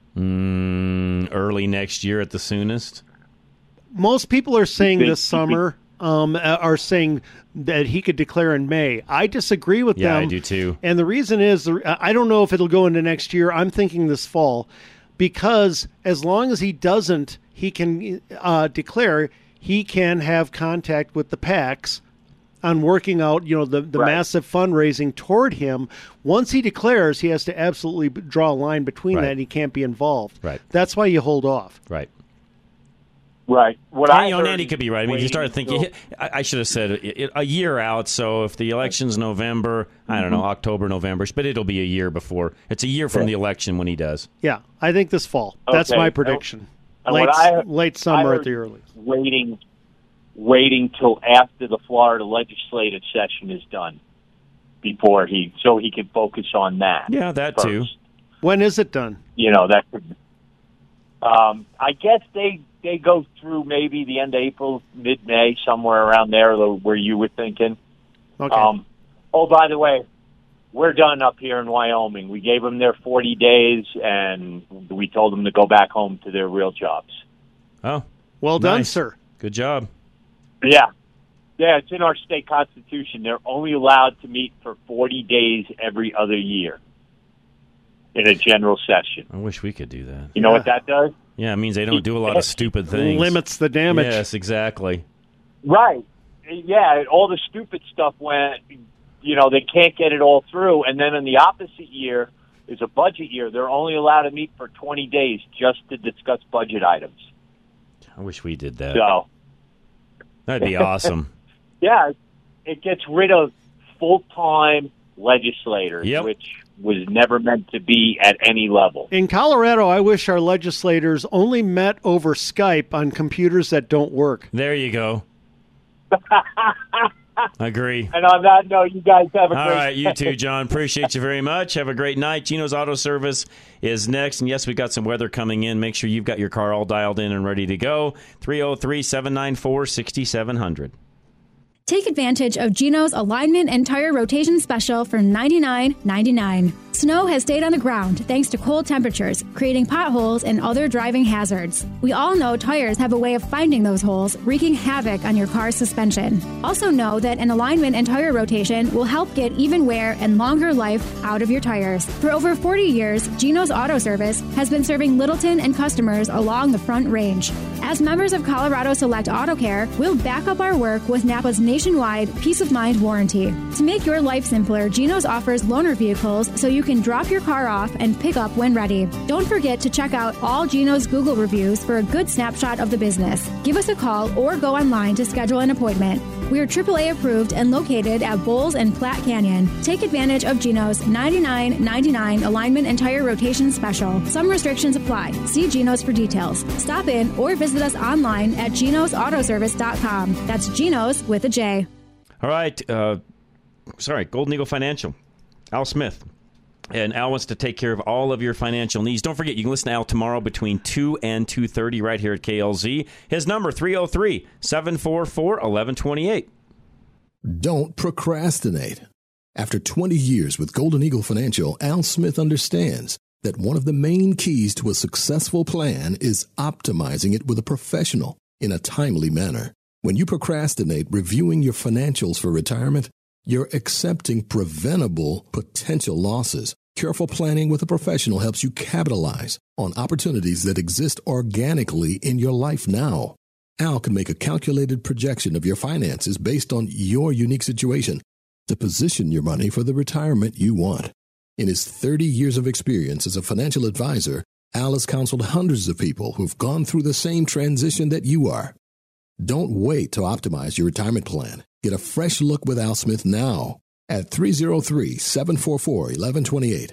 Early next year at the soonest. Most people are saying this summer, are saying that he could declare in May. I disagree with them. Yeah, I do too. And the reason is, I don't know if it'll go into next year. I'm thinking this fall, because as long as he doesn't, he can declare, he can have contact with the PACs on working out, the massive fundraising toward him. Once he declares, he has to absolutely draw a line between that, and he can't be involved. Right. That's why you hold off. Right. Right. Andy could be right. I mean, if you start thinking, I should have said a year out. So if the election's November, I don't know, October, November, but it'll be a year before. It's a year from the election when he does. Yeah, I think this fall. That's my prediction. Late summer at the earliest. Waiting till after the Florida legislative session is done so he can focus on that. Yeah, that first. Too. When is it done? That could. I guess they go through maybe the end of April, mid-May, somewhere around there where you were thinking. Okay. By the way, we're done up here in Wyoming. We gave them their 40 days, and we told them to go back home to their real jobs. Oh, well done, sir. Good job. Yeah, it's in our state constitution. They're only allowed to meet for 40 days every other year in a general session. I wish we could do that. You know what that does? Yeah, it means they don't do a lot of stupid things. Limits the damage. Yes, exactly. Right. Yeah, all the stupid stuff went, they can't get it all through. And then in the opposite year is a budget year. They're only allowed to meet for 20 days just to discuss budget items. I wish we did that. So that'd be awesome. Yeah, it gets rid of full-time legislators, which was never meant to be at any level. In Colorado, I wish our legislators only met over Skype on computers that don't work. There you go. Agree. And on that note, you guys have a great All right, you too, John. Appreciate you very much. Have a great night. Gino's Auto Service is next. And yes, we've got some weather coming in. Make sure you've got your car all dialed in and ready to go. 303-794-6700. Take advantage of Gino's alignment and tire rotation special for $99.99. Snow has stayed on the ground thanks to cold temperatures, creating potholes and other driving hazards. We all know tires have a way of finding those holes, wreaking havoc on your car's suspension. Also know that an alignment and tire rotation will help get even wear and longer life out of your tires. For over 40 years, Gino's Auto Service has been serving Littleton and customers along the Front Range. As members of Colorado Select Auto Care, we'll back up our work with Napa's nationwide peace of mind warranty. To make your life simpler, Gino's offers loaner vehicles so you can drop your car off and pick up when ready. Don't forget to check out all Gino's Google reviews for a good snapshot of the business. Give us a call or go online to schedule an appointment. We are AAA approved and located at Bowles and Platte Canyon. Take advantage of Gino's $99.99 alignment and tire rotation special. Some restrictions apply. See Gino's for details. Stop in or visit us online at Gino'sAutoservice.com. That's Gino's with a J. All right. Golden Eagle Financial. Al Smith. And Al wants to take care of all of your financial needs. Don't forget, you can listen to Al tomorrow between 2 and 2:30 right here at KLZ. His number, 303-744-1128. Don't procrastinate. After 20 years with Golden Eagle Financial, Al Smith understands that one of the main keys to a successful plan is optimizing it with a professional in a timely manner. When you procrastinate reviewing your financials for retirement, you're accepting preventable potential losses. Careful planning with a professional helps you capitalize on opportunities that exist organically in your life now. Al can make a calculated projection of your finances based on your unique situation to position your money for the retirement you want. In his 30 years of experience as a financial advisor, Al has counseled hundreds of people who've gone through the same transition that you are. Don't wait to optimize your retirement plan. Get a fresh look with Al Smith now at 303-744-1128,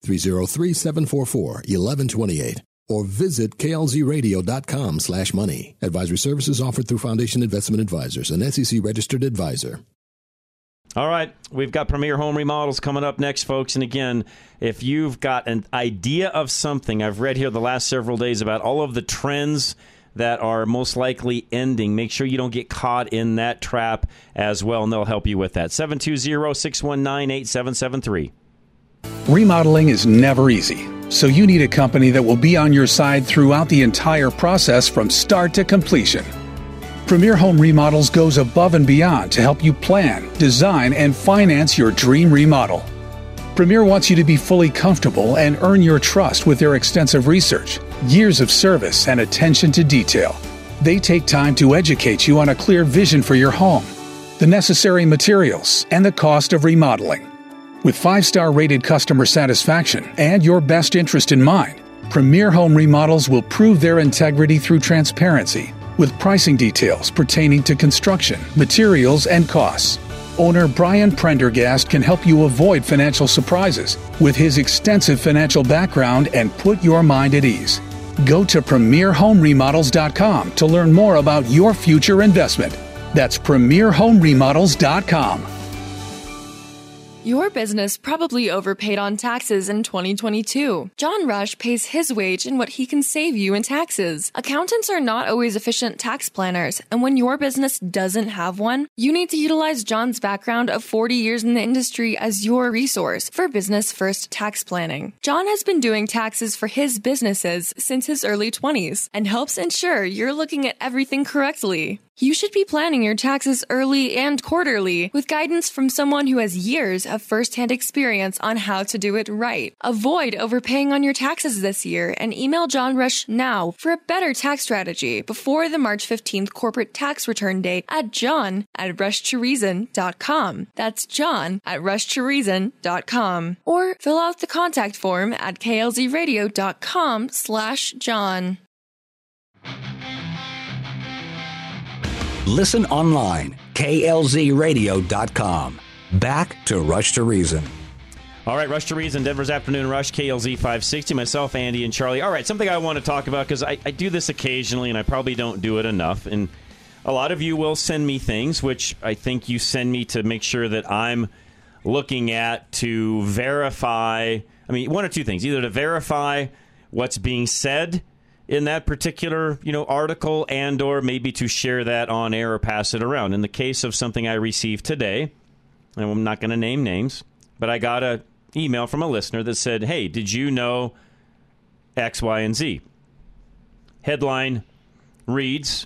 303-744-1128, or visit klzradio.com/money. Advisory services offered through Foundation Investment Advisors, an SEC-registered advisor. All right, we've got Premier Home Remodels coming up next, folks. And again, if you've got an idea of something, I've read here the last several days about all of the trends that are most likely ending. Make sure you don't get caught in that trap as well, and they'll help you with that. 720-619-8773. Remodeling is never easy, so you need a company that will be on your side throughout the entire process from start to completion. Premier Home Remodels goes above and beyond to help you plan, design, and finance your dream remodel. Premier wants you to be fully comfortable and earn your trust with their extensive research, years of service, and attention to detail. They take time to educate you on a clear vision for your home, the necessary materials, and the cost of remodeling. With 5-star rated customer satisfaction and your best interest in mind, Premier Home Remodels will prove their integrity through transparency, with pricing details pertaining to construction, materials, and costs. Owner Brian Prendergast can help you avoid financial surprises with his extensive financial background and put your mind at ease. Go to PremierHomeRemodels.com to learn more about your future investment. That's PremierHomeRemodels.com. Your business probably overpaid on taxes in 2022. John Rush pays his wage in what he can save you in taxes. Accountants are not always efficient tax planners, and when your business doesn't have one, you need to utilize John's background of 40 years in the industry as your resource for business-first tax planning. John has been doing taxes for his businesses since his early 20s and helps ensure you're looking at everything correctly. You should be planning your taxes early and quarterly with guidance from someone who has years of first-hand experience on how to do it right. Avoid overpaying on your taxes this year and email John Rush now for a better tax strategy before the March 15th corporate tax return date at john@rushtoreason.com. That's john@rushtoreason.com. Or fill out the contact form at klzradio.com/John. Listen online, klzradio.com. Back to Rush to Reason. All right, Rush to Reason, Denver's Afternoon Rush, KLZ 560. Myself, Andy, and Charlie. All right, something I want to talk about, because I do this occasionally, and I probably don't do it enough. And a lot of you will send me things, which I think you send me to make sure that I'm looking at to verify. I mean, one or two things. Either to verify what's being said in that particular, article, and or maybe to share that on air or pass it around. In the case of something I received today, and I'm not going to name names, but I got an email from a listener that said, hey, did you know X, Y, and Z? Headline reads,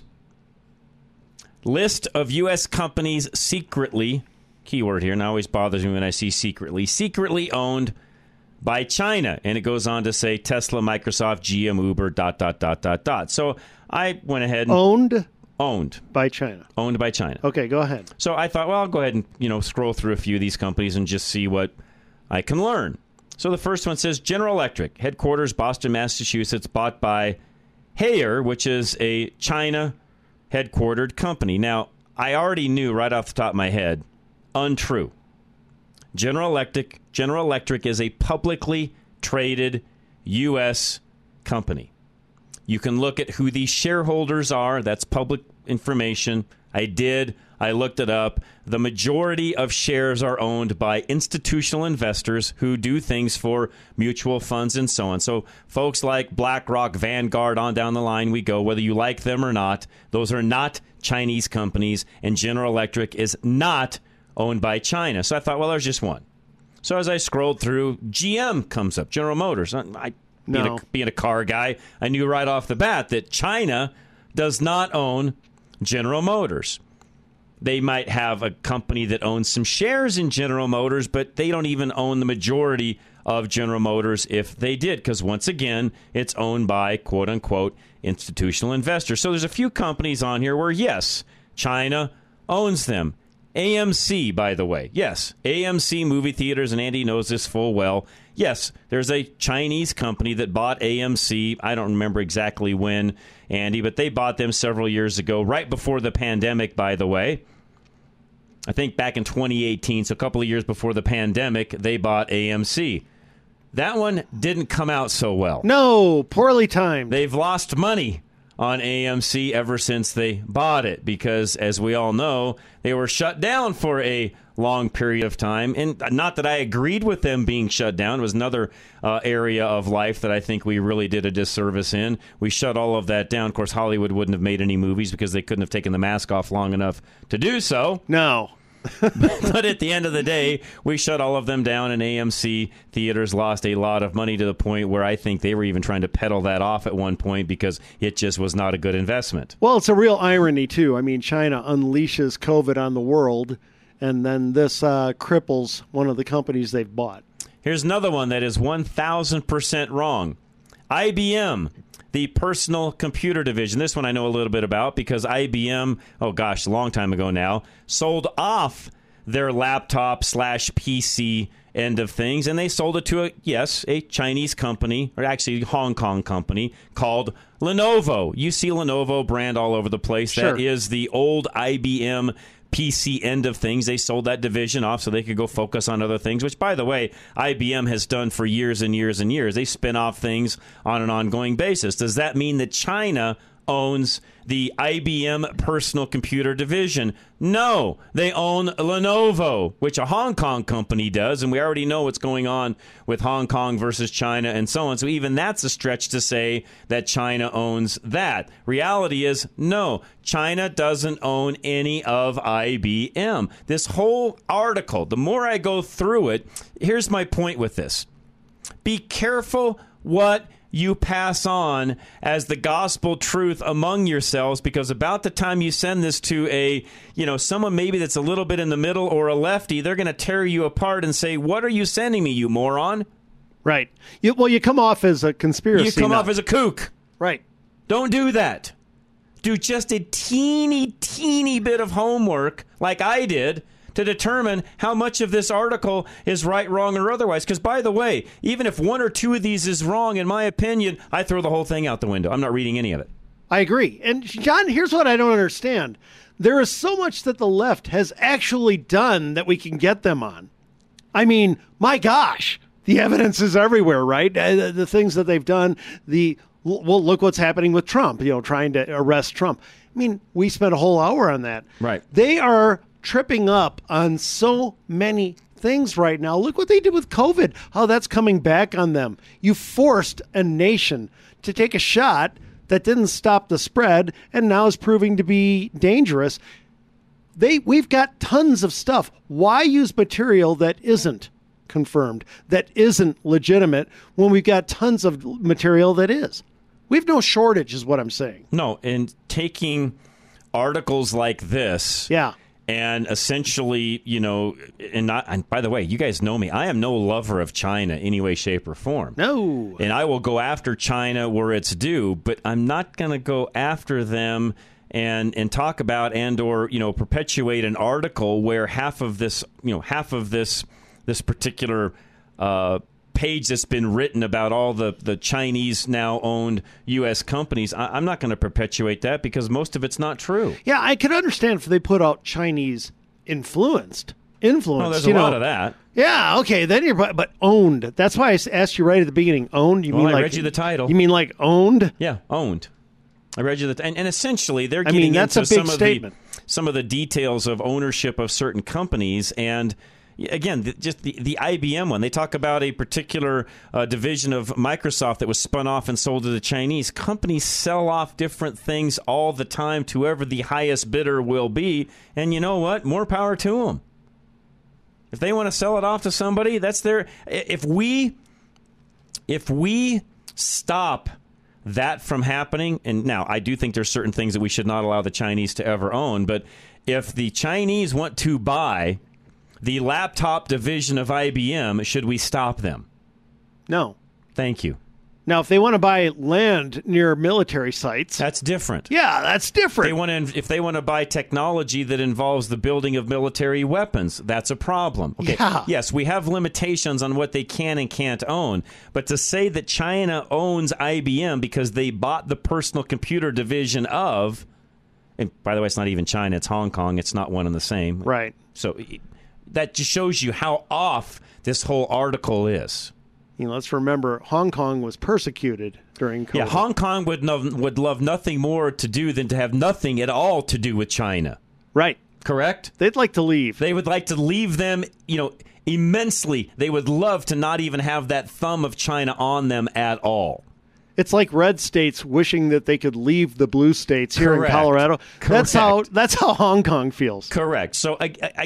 list of U.S. companies secretly, keyword here, now always bothers me when I see secretly owned by China. And it goes on to say Tesla, Microsoft, GM, Uber, ... So I went ahead and... Owned. By China. Owned by China. Okay, go ahead. So I thought, well, I'll go ahead and, scroll through a few of these companies and just see what I can learn. So the first one says General Electric, headquarters Boston, Massachusetts, bought by Haier, which is a China-headquartered company. Now, I already knew right off the top of my head, untrue. General Electric is a publicly traded U.S. company. You can look at who these shareholders are. That's public information. I looked it up. The majority of shares are owned by institutional investors who do things for mutual funds and so on. So folks like BlackRock, Vanguard, on down the line we go, whether you like them or not. Those are not Chinese companies, and General Electric is not owned by China. So I thought, well, there's just one. So as I scrolled through, GM comes up, General Motors. Being a car guy, I knew right off the bat that China does not own General Motors. They might have a company that owns some shares in General Motors, but they don't even own the majority of General Motors if they did, because once again, it's owned by quote-unquote institutional investors. So there's a few companies on here where, yes, China owns them. AMC, by the way. Yes, AMC movie theaters, and Andy knows this full well. Yes, there's a Chinese company that bought AMC. I don't remember exactly when, Andy, but they bought them several years ago, right before the pandemic, by the way. I think back in 2018, so a couple of years before the pandemic, they bought AMC. That one didn't come out so well. No, poorly timed. They've lost money on AMC ever since they bought it because, as we all know, they were shut down for a long period of time. And not that I agreed with them being shut down. It was another area of life that I think we really did a disservice in. We shut all of that down. Of course, Hollywood wouldn't have made any movies because they couldn't have taken the mask off long enough to do so. No. But at the end of the day, we shut all of them down, and AMC theaters lost a lot of money to the point where I think they were even trying to peddle that off at one point because it just was not a good investment. Well, it's a real irony, too. I mean, China unleashes COVID on the world, and then this cripples one of the companies they've bought. Here's another one that is 1,000% wrong. IBM, the personal computer division. This one I know a little bit about because IBM, a long time ago now, sold off their laptop/PC end of things, and they sold it to a Chinese company, or actually Hong Kong company, called Lenovo. You see Lenovo brand all over the place. Sure. That is the old IBM PC end of things. They sold that division off so they could go focus on other things, which, by the way, IBM has done for years and years and years. They spin off things on an ongoing basis. Does that mean that China owns the IBM personal computer division? No, they own Lenovo, which a Hong Kong company does, and we already know what's going on with Hong Kong versus China and so on. So even that's a stretch to say that China owns that. Reality is, no, China doesn't own any of IBM. This whole article, the more I go through it, here's my point with this. Be careful what you pass on as the gospel truth among yourselves, because about the time you send this to someone maybe that's a little bit in the middle or a lefty, they're going to tear you apart and say, what are you sending me, you moron? Right. You come off as a conspiracy. You come off as a kook. Right. Don't do that. Do just a teeny bit of homework like I did to determine how much of this article is right, wrong, or otherwise. Because, by the way, even if one or two of these is wrong, in my opinion, I throw the whole thing out the window. I'm not reading any of it. I agree. And, John, here's what I don't understand. There is so much that the left has actually done that we can get them on. I mean, my gosh, the evidence is everywhere, right? The things that they've done, look what's happening with Trump, trying to arrest Trump. I mean, we spent a whole hour on that. Right. They are tripping up on so many things right now. Look what they did with COVID, how that's coming back on them. You forced a nation to take a shot that didn't stop the spread and now is proving to be dangerous. We've got tons of stuff. Why use material that isn't confirmed, that isn't legitimate, when we've got tons of material that is? We have no shortage, is what I'm saying. No, and taking articles like this... Yeah. And essentially, and by the way, you guys know me. I am no lover of China any way, shape, or form. No. And I will go after China where it's due, but I'm not going to go after them and talk about or perpetuate an article where half of this particular page that's been written about all the Chinese now owned U.S. companies. I'm not going to perpetuate that because most of it's not true. Yeah, I can understand if they put out Chinese influenced. Well, there's a lot of that. Yeah, okay, then but owned. That's why I asked you right at the beginning. Owned? I read you the title. You mean like owned? Yeah, owned. I read you and essentially they're getting that's into a big statement. Some of the details of ownership of certain companies. And again, just the IBM one, they talk about a particular division of Microsoft that was spun off and sold to the Chinese. Companies sell off different things all the time to whoever the highest bidder will be. And you know what? More power to them. If they want to sell it off to somebody, that's their... If we stop that from happening, and now I do think there's certain things that we should not allow the Chinese to ever own, but if the Chinese want to buy the laptop division of IBM, should we stop them? No. Thank you. Now, if they want to buy land near military sites... That's different. Yeah, that's different. If they want to buy technology that involves the building of military weapons, that's a problem. Okay. Yeah. Yes, we have limitations on what they can and can't own, but to say that China owns IBM because they bought the personal computer division of... And by the way, it's not even China, it's Hong Kong. It's not one and the same. Right. So that just shows you how off this whole article is. Let's remember, Hong Kong was persecuted during COVID. Yeah, Hong Kong would love nothing more to do than to have nothing at all to do with China. Right. Correct? They'd like to leave. They would like to leave them, immensely. They would love to not even have that thumb of China on them at all. It's like red states wishing that they could leave the blue states here in Colorado. Correct. That's how Hong Kong feels. Correct. So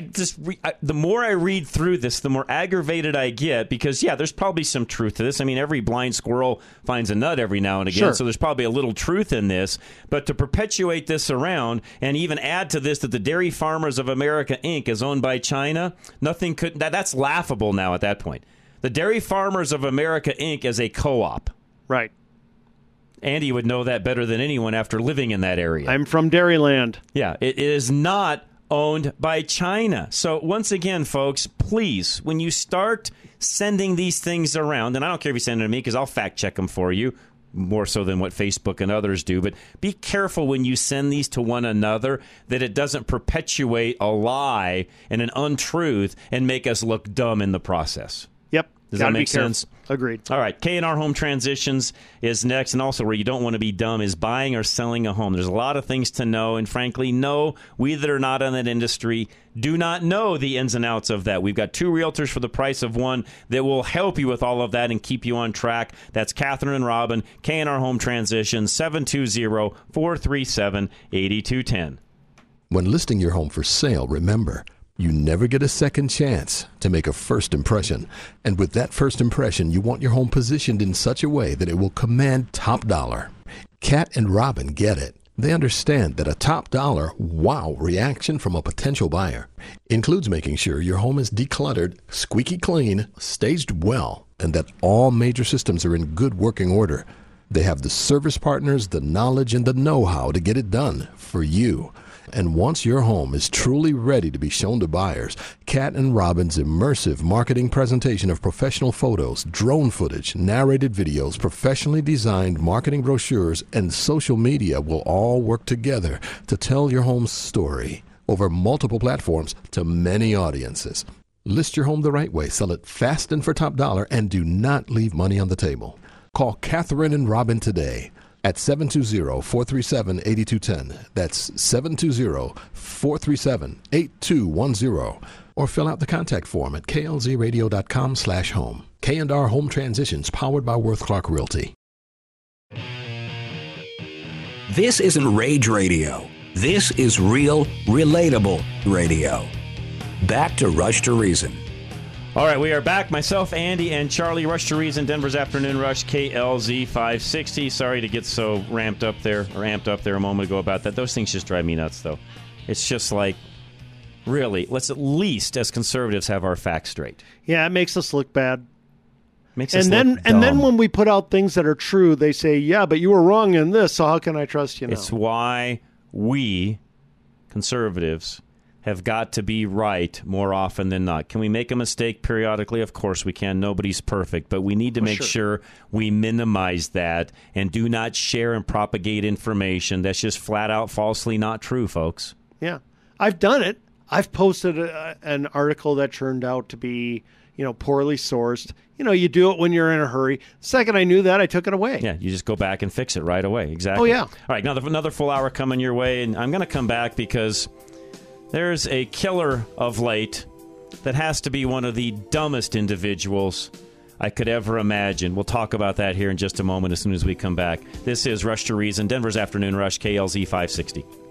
the more I read through this, the more aggravated I get because, yeah, there's probably some truth to this. I mean, every blind squirrel finds a nut every now and again, Sure. So there's probably a little truth in this. But to perpetuate this around and even add to this that the Dairy Farmers of America, Inc. is owned by China, that's laughable now at that point. The Dairy Farmers of America, Inc. is a co-op. Right. Andy would know that better than anyone after living in that area. I'm from Dairyland. Yeah, it is not owned by China. So once again, folks, please, when you start sending these things around, and I don't care if you send them to me because I'll fact check them for you, more so than what Facebook and others do, but be careful when you send these to one another that it doesn't perpetuate a lie and an untruth and make us look dumb in the process. Yep. Does that make sense? Agreed. All right. K&R Home Transitions is next. And also where you don't want to be dumb is buying or selling a home. There's a lot of things to know. And frankly, no, we that are not in that industry do not know the ins and outs of that. We've got 2 realtors for the price of 1 that will help you with all of that and keep you on track. That's Catherine and Robin, K&R Home Transitions, 720-437-8210. When listing your home for sale, remember, you never get a second chance to make a first impression. And with that first impression, you want your home positioned in such a way that it will command top dollar. Kat and Robin get it. They understand that a top dollar wow reaction from a potential buyer includes making sure your home is decluttered, squeaky clean, staged well, and that all major systems are in good working order. They have the service partners, the knowledge, and the know-how to get it done for you. And once your home is truly ready to be shown to buyers, Kat and Robin's immersive marketing presentation of professional photos, drone footage, narrated videos, professionally designed marketing brochures, and social media will all work together to tell your home's story over multiple platforms to many audiences. List your home the right way, sell it fast and for top dollar, and do not leave money on the table. Call Catherine and Robin today at 720-437-8210. That's 720-437-8210. Or fill out the contact form at klzradio.com/home. K&R Home Transitions, powered by Worth Clark Realty. This isn't rage radio. This is real, relatable radio. Back to Rush to Reason. All right, we are back. Myself, Andy, and Charlie. Rush to Reason, Denver's Afternoon Rush, KLZ 560. Sorry to get so amped up there a moment ago about that. Those things just drive me nuts, though. It's just like, really, let's at least, as conservatives, have our facts straight. Yeah, it makes us look bad. Makes us look dumb. And then when we put out things that are true, they say, yeah, but you were wrong in this, so how can I trust you now? It's why we, conservatives, have got to be right more often than not. Can we make a mistake periodically? Of course we can. Nobody's perfect. But we need to make sure we minimize that and do not share and propagate information that's just flat out falsely not true, folks. Yeah. I've done it. I've posted an article that turned out to be, poorly sourced. You do it when you're in a hurry. The second I knew that, I took it away. Yeah, you just go back and fix it right away. Exactly. Oh, yeah. All right, another full hour coming your way. And I'm going to come back because there's a killer of late that has to be one of the dumbest individuals I could ever imagine. We'll talk about that here in just a moment as soon as we come back. This is Rush to Reason, Denver's Afternoon Rush, KLZ 560.